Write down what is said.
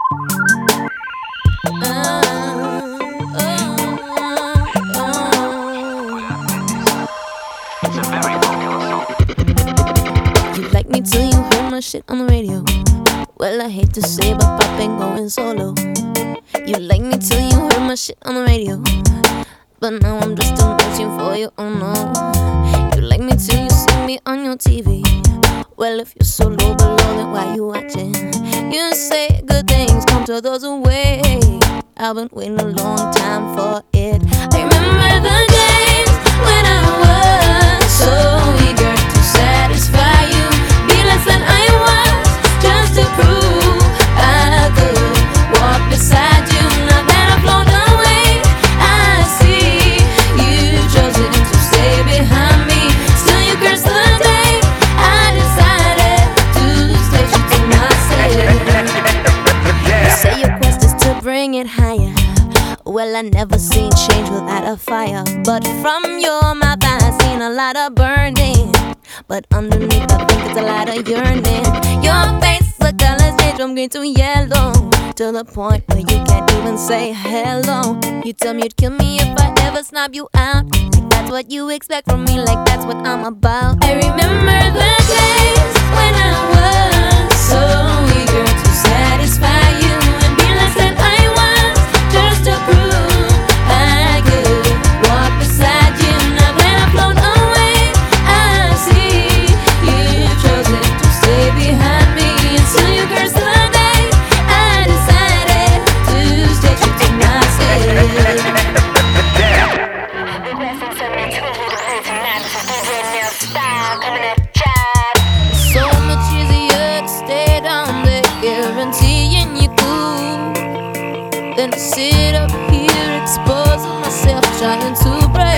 You like me till you heard my shit on the radio. Well, I hate to say, but pop ain't going solo. You like me till you heard my shit on the radio, but now I'm just still reaching for you, oh no. You like me till you see me on your TV. Well, if you're so low below, then why you watching? You say good things come to those who wait. I've been waiting a long time for it. I remember the days when I was so eager to satisfy you, be less than I was, just to prove I could walk beside you. Now that I've flown away, I see you chosen to stay behind me. Still you curse the day I decided to stay true to myself. You say your quest is to bring it higher. Well, I never seen change without a fire, but from your mouth I seen a lot of burning, but underneath I think it's a lot of yearning. Your face, the colors change from green to yellow, to the point where you can't even say hello. You tell me you'd kill me if I ever snub you out, like that's what you expect from me, like that's what I'm about. I remember the days when I was so eager to satisfy you and be less than I was, just to prove I could walk beside you. Now that I've flown away, I see you've chosen to stay behind me. And still you curse the day I decided to stay true to myself. So much easier to stay down there, guaranteeing you cool, than to sit up here exposing myself, trying to break